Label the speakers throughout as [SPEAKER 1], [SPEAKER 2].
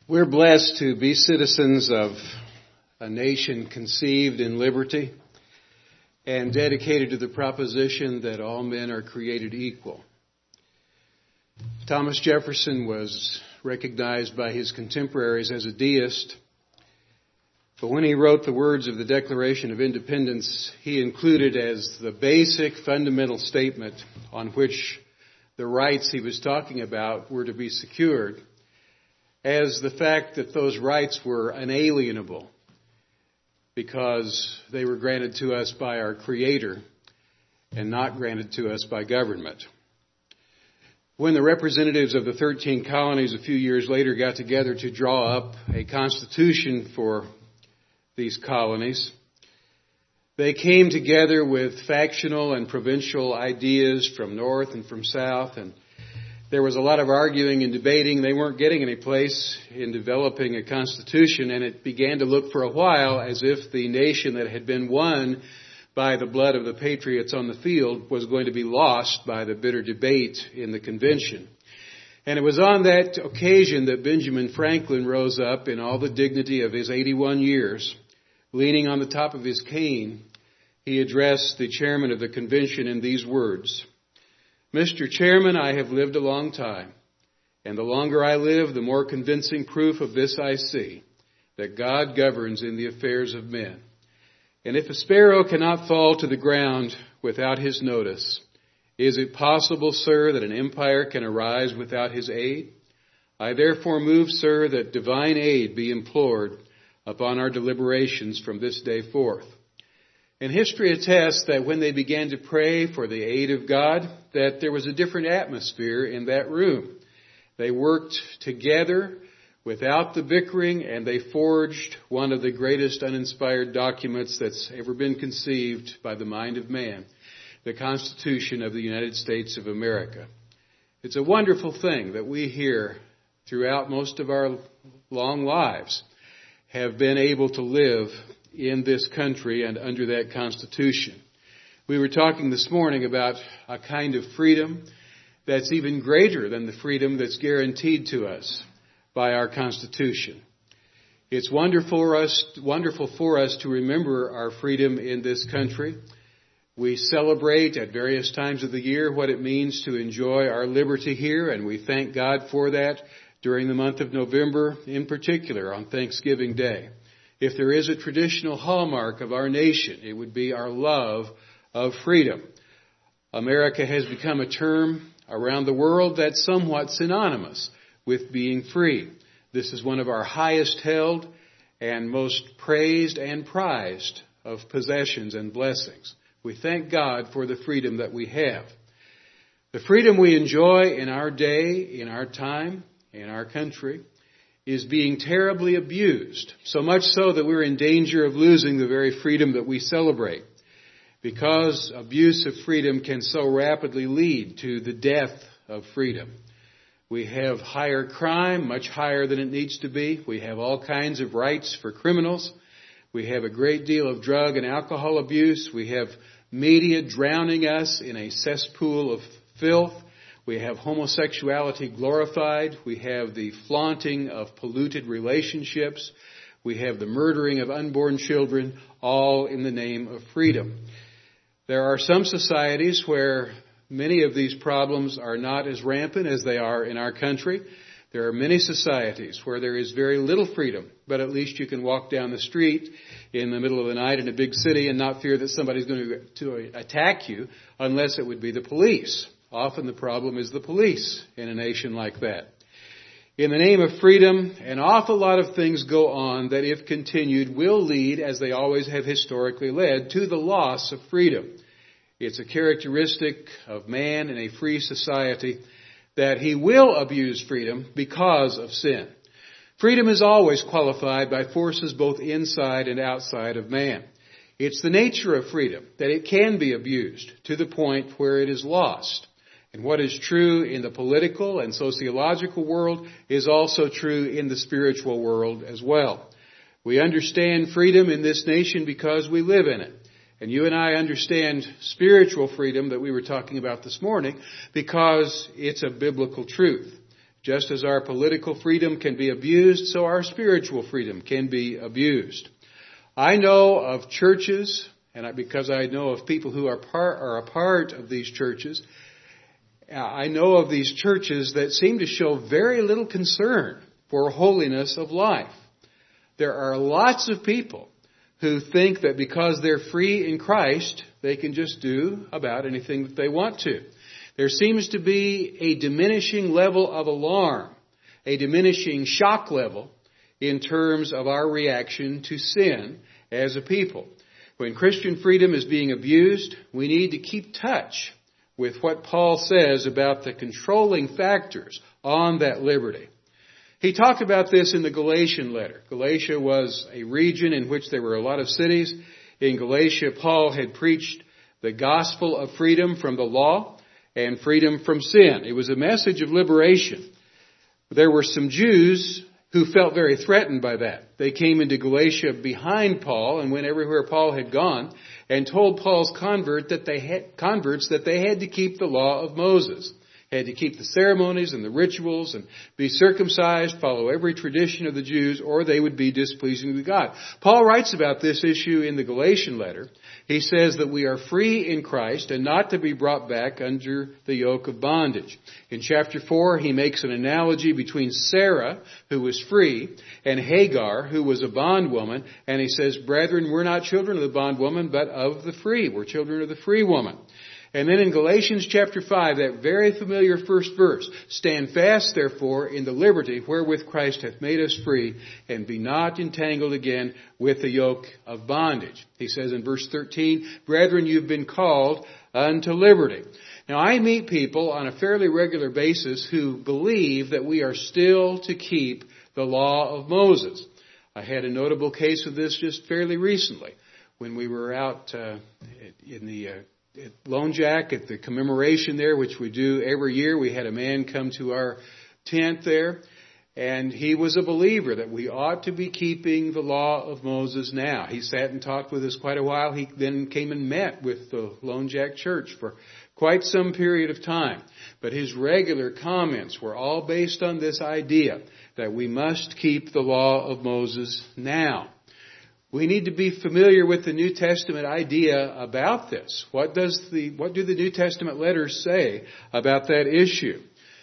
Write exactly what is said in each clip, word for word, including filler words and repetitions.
[SPEAKER 1] We're blessed to be citizens of a nation conceived in liberty and dedicated to the proposition that all men are created equal. Thomas Jefferson was recognized by his contemporaries as a deist, but when he wrote the words of the Declaration of Independence, he included as the basic fundamental statement on which the rights he was talking about were to be secured as the fact that those rights were unalienable because they were granted to us by our Creator and not granted to us by government. When the representatives of the thirteen colonies a few years later got together to draw up a constitution for these colonies, they came together with factional and provincial ideas from north and from south, and there was a lot of arguing and debating. They weren't getting any place in developing a constitution, and it began to look for a while as if the nation that had been won by the blood of the patriots on the field was going to be lost by the bitter debate in the convention. And it was on that occasion that Benjamin Franklin rose up in all the dignity of his eighty-one years, leaning on the top of his cane. He addressed the chairman of the convention in these words: "Mister Chairman, I have lived a long time, and the longer I live, the more convincing proof of this I see, that God governs in the affairs of men. And if a sparrow cannot fall to the ground without his notice, is it possible, sir, that an empire can arise without his aid? I therefore move, sir, that divine aid be implored upon our deliberations from this day forth." And history attests that when they began to pray for the aid of God, that there was a different atmosphere in that room. They worked together without the bickering, and they forged one of the greatest uninspired documents that's ever been conceived by the mind of man, the Constitution of the United States of America. It's a wonderful thing that we here throughout most of our long lives have been able to live in this country and under that Constitution. We were talking this morning about a kind of freedom that's even greater than the freedom that's guaranteed to us by our Constitution. It's wonderful for us, wonderful for us to remember our freedom in this country. We celebrate at various times of the year what it means to enjoy our liberty here, and we thank God for that during the month of November, in particular on Thanksgiving Day. If there is a traditional hallmark of our nation, it would be our love of freedom. America has become a term around the world that's somewhat synonymous with being free. This is one of our highest held and most praised and prized of possessions and blessings. We thank God for the freedom that we have. The freedom we enjoy in our day, in our time, in our country, is being terribly abused, so much so that we're in danger of losing the very freedom that we celebrate, because abuse of freedom can so rapidly lead to the death of freedom. We have higher crime, much higher than it needs to be. We have all kinds of rights for criminals. We have a great deal of drug and alcohol abuse. We have media drowning us in a cesspool of filth. We have homosexuality glorified. We have the flaunting of polluted relationships. We have the murdering of unborn children, all in the name of freedom. There are some societies where many of these problems are not as rampant as they are in our country. There are many societies where there is very little freedom, but at least you can walk down the street in the middle of the night in a big city and not fear that somebody's going to, to attack you unless it would be the police. Often the problem is the police in a nation like that. In the name of freedom, an awful lot of things go on that, if continued, will lead, as they always have historically led, to the loss of freedom. It's a characteristic of man in a free society that he will abuse freedom because of sin. Freedom is always qualified by forces both inside and outside of man. It's the nature of freedom that it can be abused to the point where it is lost. And what is true in the political and sociological world is also true in the spiritual world as well. We understand freedom in this nation because we live in it. And you and I understand spiritual freedom that we were talking about this morning because it's a biblical truth. Just as our political freedom can be abused, so our spiritual freedom can be abused. I know of churches, and I, because I know of people who are part, are a part of these churches, I know of these churches that seem to show very little concern for holiness of life. There are lots of people who think that because they're free in Christ, they can just do about anything that they want to. There seems to be a diminishing level of alarm, a diminishing shock level in terms of our reaction to sin as a people. When Christian freedom is being abused, we need to keep touch with what Paul says about the controlling factors on that liberty. He talked about this in the Galatian letter. Galatia was a region in which there were a lot of cities. In Galatia, Paul had preached the gospel of freedom from the law and freedom from sin. It was a message of liberation. There were some Jews who felt very threatened by that. They came into Galatia behind Paul and went everywhere Paul had gone and told Paul's convert that they had, converts that they had to keep the law of Moses, had to keep the ceremonies and the rituals and be circumcised, follow every tradition of the Jews, or they would be displeasing to God. Paul writes about this issue in the Galatian letter. He says that we are free in Christ and not to be brought back under the yoke of bondage. In chapter four, he makes an analogy between Sarah, who was free, and Hagar, who was a bondwoman. And he says, brethren, we're not children of the bondwoman, but of the free. We're children of the free woman. And then in Galatians chapter five, that very familiar first verse, stand fast, therefore, in the liberty wherewith Christ hath made us free, and be not entangled again with the yoke of bondage. He says in verse thirteen, brethren, you've been called unto liberty. Now, I meet people on a fairly regular basis who believe that we are still to keep the law of Moses. I had a notable case of this just fairly recently when we were out uh, in the... Uh, At Lone Jack, at the commemoration there, which we do every year, we had a man come to our tent there, and he was a believer that we ought to be keeping the law of Moses now. He sat and talked with us quite a while. He then came and met with the Lone Jack Church for quite some period of time. But his regular comments were all based on this idea that we must keep the law of Moses now. We need to be familiar with the New Testament idea about this. What does the, what do the New Testament letters say about that issue?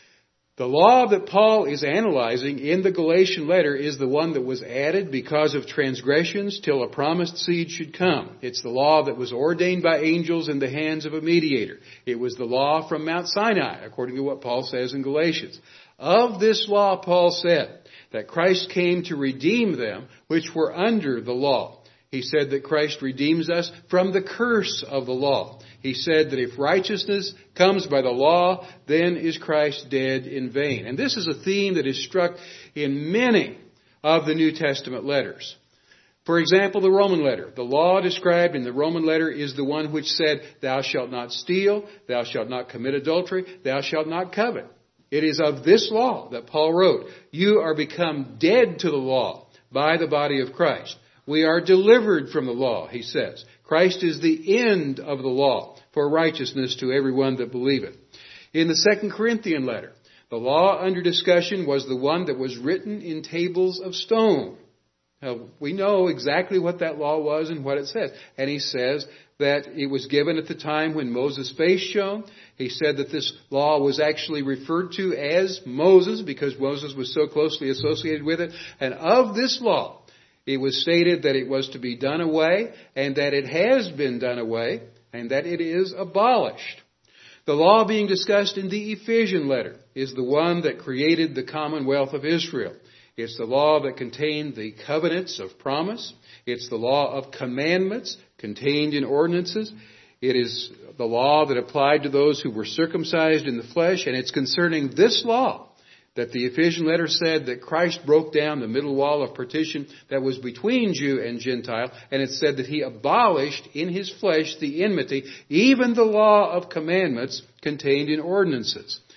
[SPEAKER 1] The law that Paul is analyzing in the Galatian letter is the one that was added because of transgressions till a promised seed should come. It's the law that was ordained by angels in the hands of a mediator. It was the law from Mount Sinai, according to what Paul says in Galatians. Of this law, Paul said that Christ came to redeem them which were under the law. He said that Christ redeems us from the curse of the law. He said that if righteousness comes by the law, then is Christ dead in vain. And this is a theme that is struck in many of the New Testament letters. For example, the Roman letter. The law described in the Roman letter is the one which said, thou shalt not steal, thou shalt not commit adultery, thou shalt not covet. It is of this law that Paul wrote, you are become dead to the law by the body of Christ. We are delivered from the law, he says. Christ is the end of the law for righteousness to everyone that believeth. In the Second Corinthian letter, the law under discussion was the one that was written in tables of stone. Now, we know exactly what that law was and what it says. And he says that it was given at the time when Moses' face shone. He said that this law was actually referred to as Moses because Moses was so closely associated with it. And of this law, it was stated that it was to be done away and that it has been done away and that it is abolished. The law being discussed in the Ephesian letter is the one that created the commonwealth of Israel. It's the law that contained the covenants of promise. It's the law of commandments contained in ordinances. It is the law that applied to those who were circumcised in the flesh. And it's concerning this law that the Ephesian letter said that Christ broke down the middle wall of partition that was between Jew and Gentile. And it said that he abolished in his flesh the enmity, even the law of commandments contained in ordinances.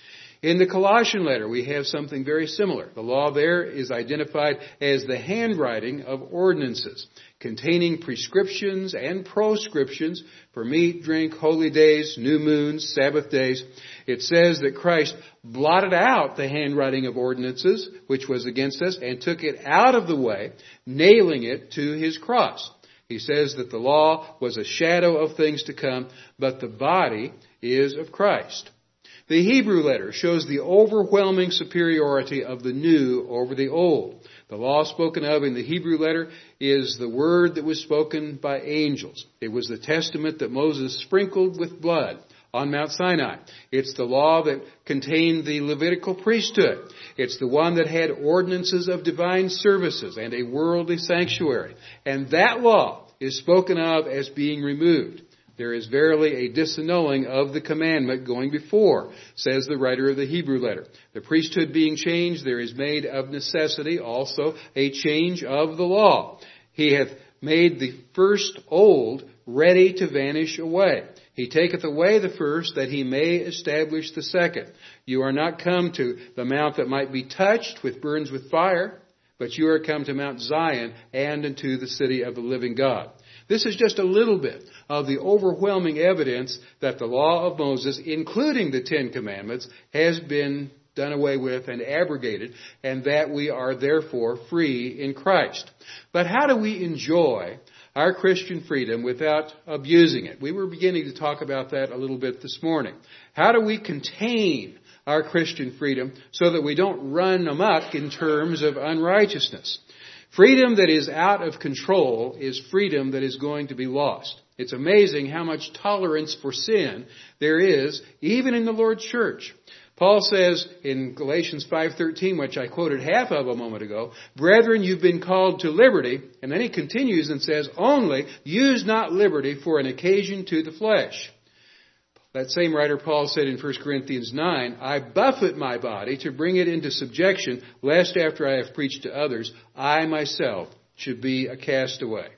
[SPEAKER 1] In the Colossian letter, we have something very similar. The law there is identified as the handwriting of ordinances, containing prescriptions and proscriptions for meat, drink, holy days, new moons, Sabbath days. It says that Christ blotted out the handwriting of ordinances, which was against us, and took it out of the way, nailing it to his cross. He says that the law was a shadow of things to come, but the body is of Christ. The Hebrew letter shows the overwhelming superiority of the new over the old. The law spoken of in the Hebrew letter is the word that was spoken by angels. It was the testament that Moses sprinkled with blood on Mount Sinai. It's the law that contained the Levitical priesthood. It's the one that had ordinances of divine services and a worldly sanctuary. And that law is spoken of as being removed. There is verily a disannulling of the commandment going before, says the writer of the Hebrew letter. The priesthood being changed, there is made of necessity also a change of the law. He hath made the first old, ready to vanish away. He taketh away the first, that he may establish the second. You are not come to the mount that might be touched, which burns with fire, but you are come to Mount Zion and unto the city of the living God. This is just a little bit of the overwhelming evidence that the law of Moses, including the Ten Commandments, has been done away with and abrogated, and that we are therefore free in Christ. But how do we enjoy our Christian freedom without abusing it? We were beginning to talk about that a little bit this morning. How do we contain our Christian freedom so that we don't run amok in terms of unrighteousness? Freedom that is out of control is freedom that is going to be lost. It's amazing how much tolerance for sin there is, even in the Lord's church. Paul says in Galatians five thirteen, which I quoted half of a moment ago, "Brethren, you've been called to liberty." And then he continues and says, "Only use not liberty for an occasion to the flesh." That same writer, Paul, said in First Corinthians nine, "I buffet my body to bring it into subjection, lest after I have preached to others, I myself should be a castaway."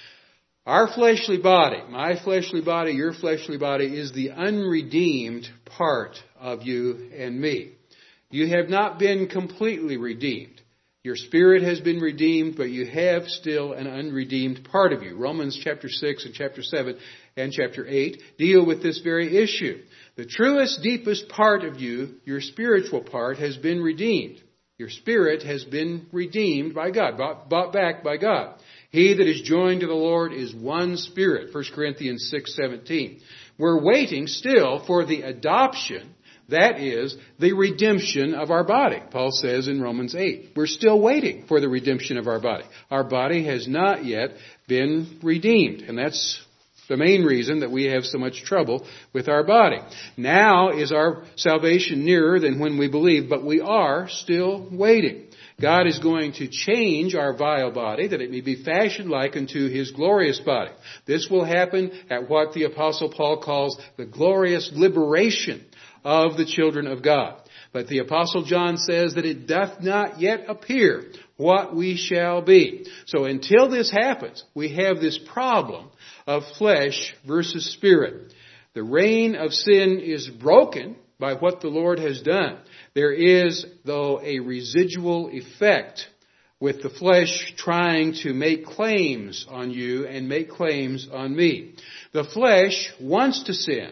[SPEAKER 1] Our fleshly body, my fleshly body, your fleshly body, is the unredeemed part of you and me. You have not been completely redeemed. Your spirit has been redeemed, but you have still an unredeemed part of you. Romans chapter six and chapter seven and chapter eight deal with this very issue. The truest, deepest part of you, your spiritual part, has been redeemed. Your spirit has been redeemed by God, bought, bought back by God. He that is joined to the Lord is one spirit, First Corinthians six seventeen. We're waiting still for the adoption, that is, the redemption of our body. Paul says in Romans eight, we're still waiting for the redemption of our body. Our body has not yet been redeemed, and that's the main reason that we have so much trouble with our body. Now is our salvation nearer than when we believe, but we are still waiting. God is going to change our vile body, that it may be fashioned like unto His glorious body. This will happen at what the Apostle Paul calls the glorious liberation of the children of God. But the Apostle John says that it doth not yet appear what we shall be. So until this happens, we have this problem of flesh versus spirit. The reign of sin is broken by what the Lord has done. There is, though, a residual effect with the flesh trying to make claims on you and make claims on me. The flesh wants to sin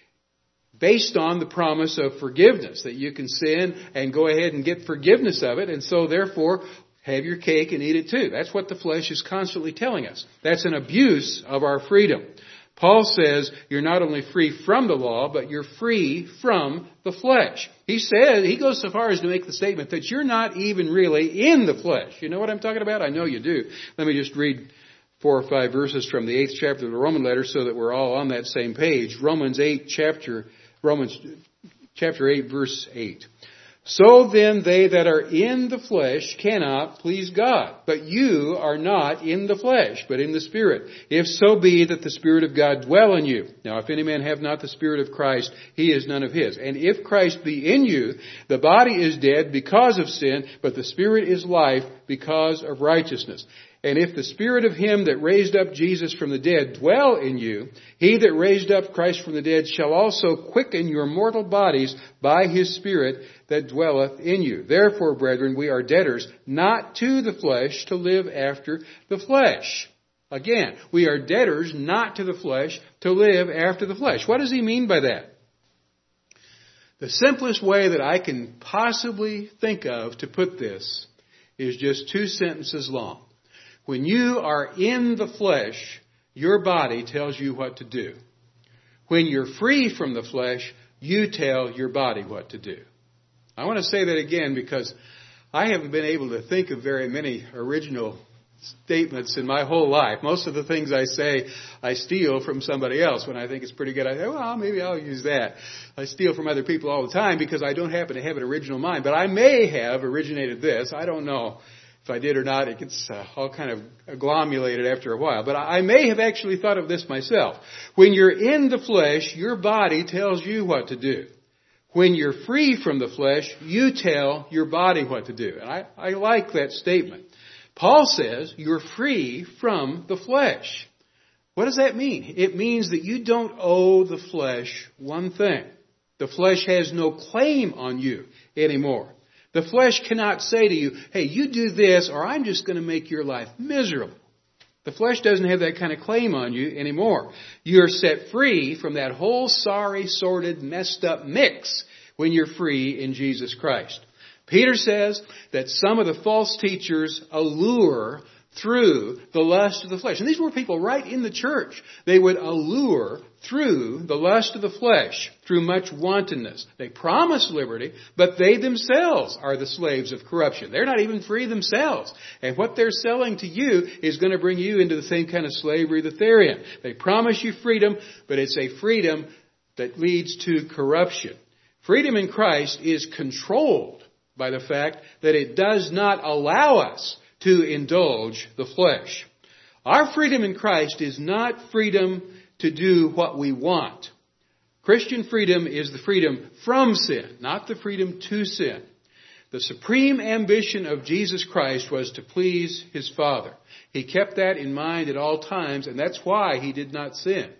[SPEAKER 1] based on the promise of forgiveness, that you can sin and go ahead and get forgiveness of it, and so therefore have your cake and eat it too. That's what the flesh is constantly telling us. That's an abuse of our freedom. Paul says you're not only free from the law, but you're free from the flesh. He says, he goes so far as to make the statement that you're not even really in the flesh. You know what I'm talking about? I know you do. Let me just read four or five verses from the eighth chapter of the Roman letter so that we're all on that same page. Romans eight chapter, Romans chapter eight verse eight. So then they that are in the flesh cannot please God. But you are not in the flesh, but in the Spirit, if so be that the Spirit of God dwell in you. Now if any man have not the Spirit of Christ, he is none of his. And if Christ be in you, the body is dead because of sin, but the Spirit is life because of righteousness. And if the Spirit of Him that raised up Jesus from the dead dwell in you, He that raised up Christ from the dead shall also quicken your mortal bodies by His Spirit that dwelleth in you. Therefore, brethren, we are debtors not to the flesh to live after the flesh. Again, we are debtors not to the flesh to live after the flesh. What does he mean by that? The simplest way that I can possibly think of to put this is just two sentences long. When you are in the flesh, your body tells you what to do. When you're free from the flesh, you tell your body what to do. I want to say that again because I haven't been able to think of very many original statements in my whole life. Most of the things I say, I steal from somebody else. When I think it's pretty good, I say, well, maybe I'll use that. I steal from other people all the time because I don't happen to have an original mind. But I may have originated this. I don't know if I did or not. It gets uh, all kind of agglomerated after a while. But I may have actually thought of this myself. When you're in the flesh, your body tells you what to do. When you're free from the flesh, you tell your body what to do. And I, I like that statement. Paul says you're free from the flesh. What does that mean? It means that you don't owe the flesh one thing. The flesh has no claim on you anymore. The flesh cannot say to you, hey, you do this or I'm just going to make your life miserable. The flesh doesn't have that kind of claim on you anymore. You're set free from that whole sorry, sordid, messed up mix when you're free in Jesus Christ. Peter says that some of the false teachers allure through the lust of the flesh. And these were people right in the church. They would allure through the lust of the flesh, through much wantonness. They promise liberty, but they themselves are the slaves of corruption. They're not even free themselves. And what they're selling to you is going to bring you into the same kind of slavery that they're in. They promise you freedom, but it's a freedom that leads to corruption. Freedom in Christ is controlled by the fact that it does not allow us to indulge the flesh. Our freedom in Christ is not freedom to do what we want. Christian freedom is the freedom from sin, not the freedom to sin. The supreme ambition of Jesus Christ was to please His Father. He kept that in mind at all times, and that's why He did not sin.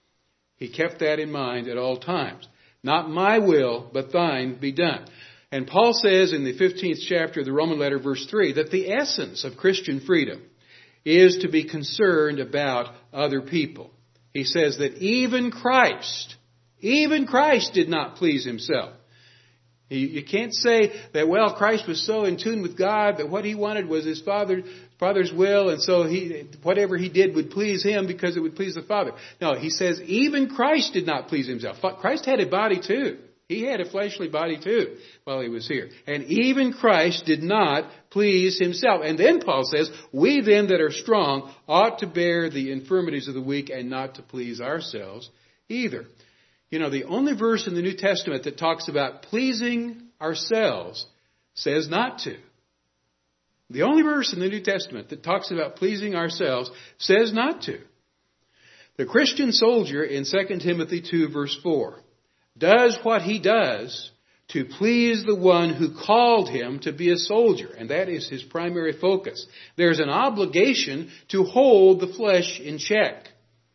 [SPEAKER 1] He kept that in mind at all times. Not my will, but thine be done. And Paul says in the fifteenth chapter of the Roman letter, verse three, that the essence of Christian freedom is to be concerned about other people. He says that even Christ, even Christ did not please Himself. You can't say that, well, Christ was so in tune with God that what He wanted was His Father, Father's will, and so he, whatever He did would please Him because it would please the Father. No, He says even Christ did not please Himself. Christ had a body too. He had a fleshly body too while He was here. And even Christ did not please Himself. And then Paul says, we then that are strong ought to bear the infirmities of the weak and not to please ourselves either. You know, the only verse in the New Testament that talks about pleasing ourselves says not to. The only verse in the New Testament that talks about pleasing ourselves says not to. The Christian soldier in Second Timothy two verse four does what he does to please the one who called him to be a soldier, and that is his primary focus. There's an obligation to hold the flesh in check.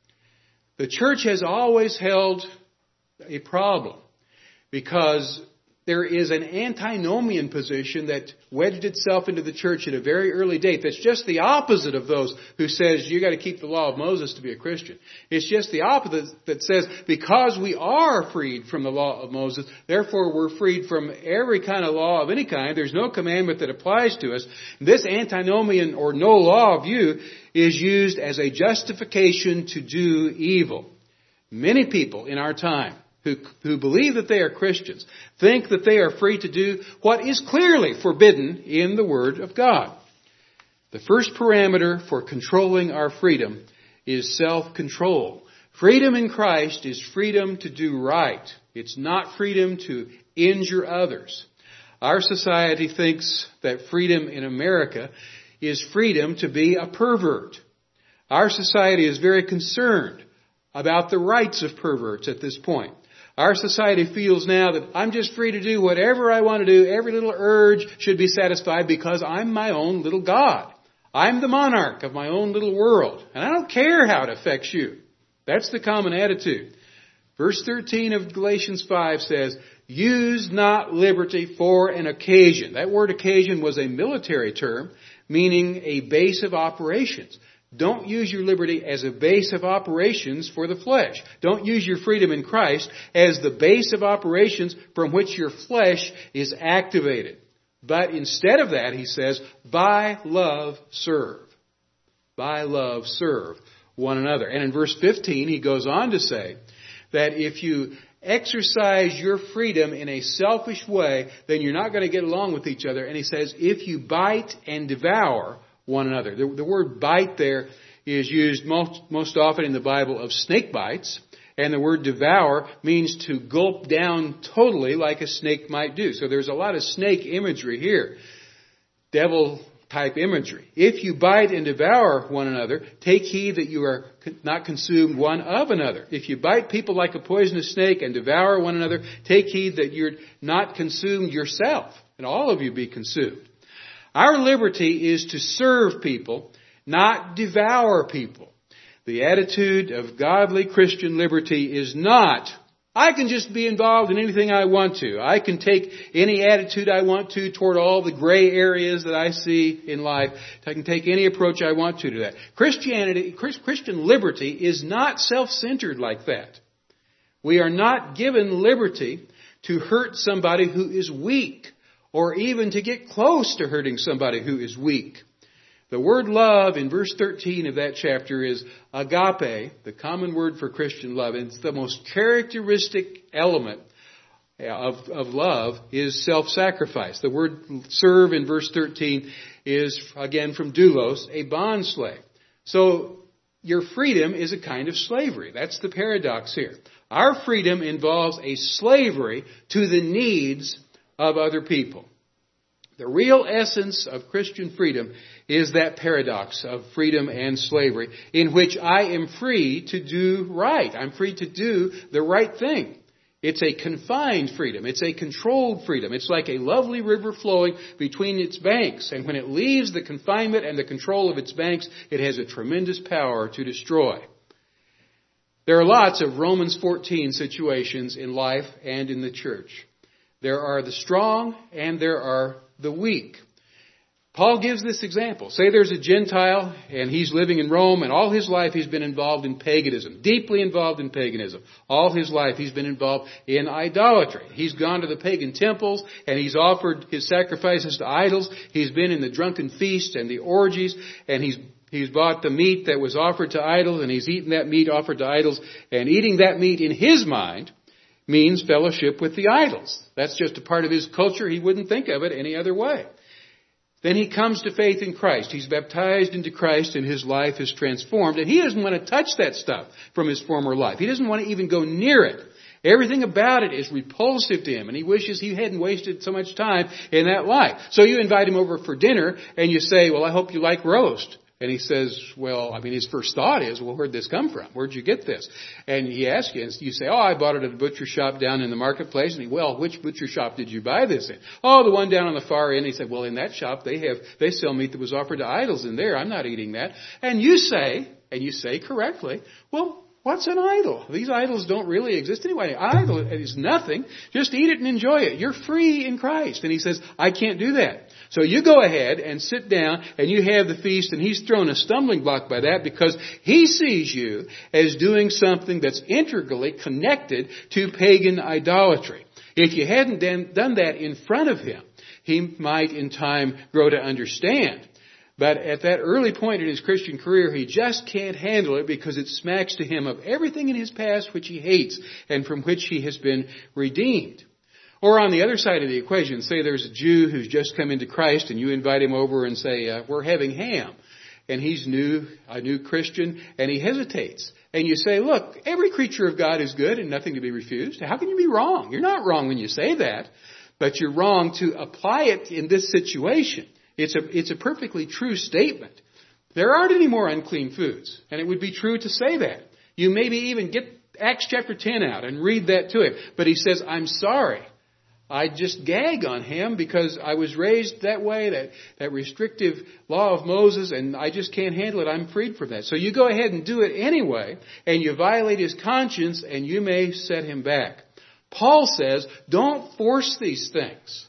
[SPEAKER 1] The church has always held a problem because there is an antinomian position that wedged itself into the church at a very early date that's just the opposite of those who says you got to keep the law of Moses to be a Christian. It's just the opposite that says because we are freed from the law of Moses, therefore we're freed from every kind of law of any kind. There's no commandment that applies to us. This antinomian or no law view is used as a justification to do evil. Many people in our time Who, who believe that they are Christians, think that they are free to do what is clearly forbidden in the Word of God. The first parameter for controlling our freedom is self-control. Freedom in Christ is freedom to do right. It's not freedom to injure others. Our society thinks that freedom in America is freedom to be a pervert. Our society is very concerned about the rights of perverts at this point. Our society feels now that I'm just free to do whatever I want to do. Every little urge should be satisfied because I'm my own little God. I'm the monarch of my own little world, and I don't care how it affects you. That's the common attitude. Verse thirteen of Galatians five says, use not liberty for an occasion. That word occasion was a military term, meaning a base of operations. Don't use your liberty as a base of operations for the flesh. Don't use your freedom in Christ as the base of operations from which your flesh is activated. But instead of that, he says, by love serve. By love serve one another. And in verse fifteen, he goes on to say that if you exercise your freedom in a selfish way, then you're not going to get along with each other. And he says, if you bite and devour one another. The, the word bite there is used most, most often in the Bible of snake bites. And the word devour means to gulp down totally like a snake might do. So there's a lot of snake imagery here. Devil type imagery. If you bite and devour one another, take heed that you are not consumed one of another. If you bite people like a poisonous snake and devour one another, take heed that you're not consumed yourself, and all of you be consumed. Our liberty is to serve people, not devour people. The attitude of godly Christian liberty is not, I can just be involved in anything I want to. I can take any attitude I want to toward all the gray areas that I see in life. I can take any approach I want to to that. Christianity, Christian liberty is not self-centered like that. We are not given liberty to hurt somebody who is weak, or even to get close to hurting somebody who is weak. The word love in verse thirteen of that chapter is agape, the common word for Christian love. And it's the most characteristic element of, of love is self-sacrifice. The word serve in verse thirteen is, again, from doulos, a bond slave. So your freedom is a kind of slavery. That's the paradox here. Our freedom involves a slavery to the needs of other people. The real essence of Christian freedom is that paradox of freedom and slavery, in which I am free to do right. I'm free to do the right thing. It's a confined freedom. It's a controlled freedom. It's like a lovely river flowing between its banks. And when it leaves the confinement and the control of its banks, it has a tremendous power to destroy. There are lots of Romans fourteen situations in life and in the church. There are the strong and there are the weak. Paul gives this example. Say there's a Gentile and he's living in Rome, and all his life he's been involved in paganism, deeply involved in paganism. All his life he's been involved in idolatry. He's gone to the pagan temples and he's offered his sacrifices to idols. He's been in the drunken feast and the orgies, and he's He's bought the meat that was offered to idols, and he's eaten that meat offered to idols. And eating that meat in his mind means fellowship with the idols. That's just a part of his culture. He wouldn't think of it any other way. Then he comes to faith in Christ. He's baptized into Christ, and his life is transformed. And he doesn't want to touch that stuff from his former life. He doesn't want to even go near it. Everything about it is repulsive to him, and he wishes he hadn't wasted so much time in that life. So you invite him over for dinner, and you say, well, I hope you like roast. And he says, well, I mean, his first thought is, well, where'd this come from? Where'd you get this? And he asks you, and you say, oh, I bought it at a butcher shop down in the marketplace. And he, well, which butcher shop did you buy this in? Oh, the one down on the far end. He said, well, in that shop, they have, they sell meat that was offered to idols in there. I'm not eating that. And you say, and you say correctly, well, what's an idol? These idols don't really exist anyway. Idol is nothing. Just eat it and enjoy it. You're free in Christ. And he says, I can't do that. So you go ahead and sit down and you have the feast, and he's thrown a stumbling block by that because he sees you as doing something that's integrally connected to pagan idolatry. If you hadn't done that in front of him, he might in time grow to understand. But at that early point in his Christian career, he just can't handle it because it smacks to him of everything in his past which he hates and from which he has been redeemed. Or on the other side of the equation, say there's a Jew who's just come into Christ and you invite him over and say, uh, we're having ham. And he's new, a new Christian, and he hesitates. And you say, look, every creature of God is good and nothing to be refused. How can you be wrong? You're not wrong when you say that, but you're wrong to apply it in this situation. It's a, it's a perfectly true statement. There aren't any more unclean foods, and it would be true to say that. You maybe even get Acts chapter ten out and read that to him. But he says, I'm sorry. I just gag on him because I was raised that way, that, that restrictive law of Moses, and I just can't handle it. I'm freed from that. So you go ahead and do it anyway, and you violate his conscience, and you may set him back. Paul says, don't force these things.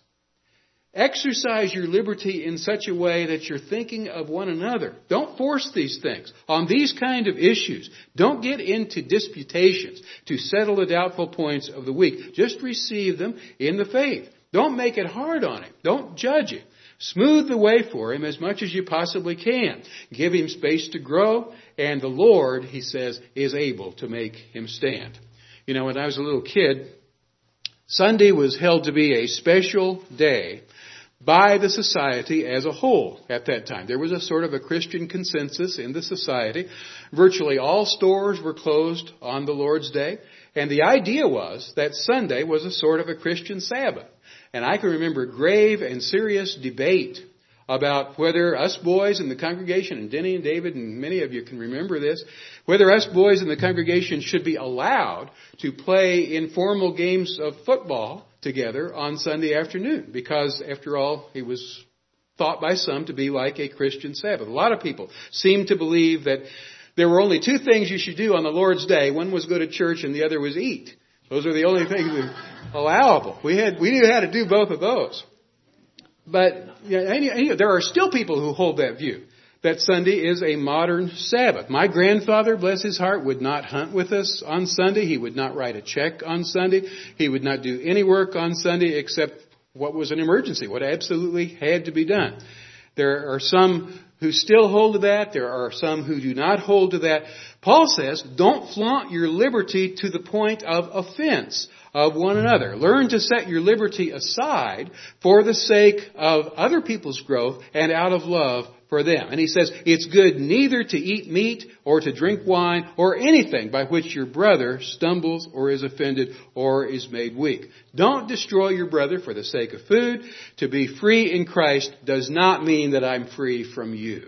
[SPEAKER 1] Exercise your liberty in such a way that you're thinking of one another. Don't force these things on these kind of issues. Don't get into disputations to settle the doubtful points of the week. Just receive them in the faith. Don't make it hard on him. Don't judge him. Smooth the way for him as much as you possibly can. Give him space to grow, and the Lord, he says, is able to make him stand. You know, when I was a little kid, Sunday was held to be a special day by the society as a whole at that time. There was a sort of a Christian consensus in the society. Virtually all stores were closed on the Lord's Day. And the idea was that Sunday was a sort of a Christian Sabbath. And I can remember grave and serious debate about whether us boys in the congregation, and Denny and David and many of you can remember this, whether us boys in the congregation should be allowed to play informal games of football together on Sunday afternoon, because after all, it was thought by some to be like a Christian Sabbath. A lot of people seem to believe that there were only two things you should do on the Lord's Day. One was go to church and the other was eat. Those are the only things allowable. We had we knew how to do both of those. But you know, any, any, there are still people who hold that view, that Sunday is a modern Sabbath. My grandfather, bless his heart, would not hunt with us on Sunday. He would not write a check on Sunday. He would not do any work on Sunday except what was an emergency, what absolutely had to be done. There are some who still hold to that. There are some who do not hold to that. Paul says, don't flaunt your liberty to the point of offense of one another. Learn to set your liberty aside for the sake of other people's growth and out of love for them. And he says, it's good neither to eat meat or to drink wine or anything by which your brother stumbles or is offended or is made weak. Don't destroy your brother for the sake of food. To be free in Christ does not mean that I'm free from you.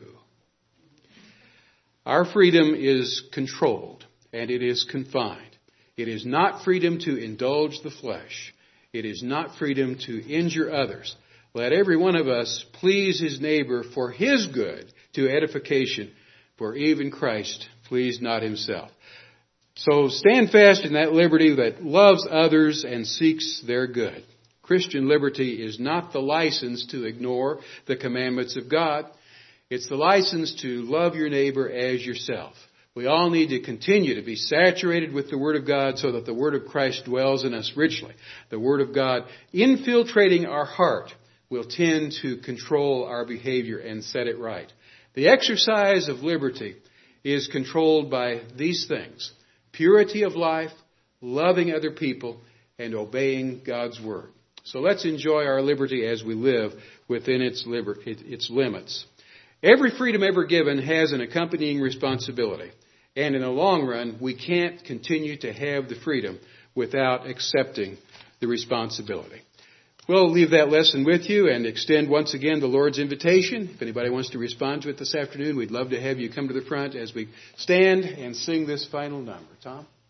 [SPEAKER 1] Our freedom is controlled and it is confined. It is not freedom to indulge the flesh. It is not freedom to injure others. Let every one of us please his neighbor for his good to edification, for even Christ pleased not himself. So stand fast in that liberty that loves others and seeks their good. Christian liberty is not the license to ignore the commandments of God. It's the license to love your neighbor as yourself. We all need to continue to be saturated with the Word of God so that the Word of Christ dwells in us richly. The Word of God infiltrating our heart will tend to control our behavior and set it right. The exercise of liberty is controlled by these things: purity of life, loving other people, and obeying God's Word. So let's enjoy our liberty as we live within its, liber- its limits. Every freedom ever given has an accompanying responsibility. And in the long run, we can't continue to have the freedom without accepting the responsibility. We'll leave that lesson with you and extend once again the Lord's invitation. If anybody wants to respond to it this afternoon, we'd love to have you come to the front as we stand and sing this final number. Tom?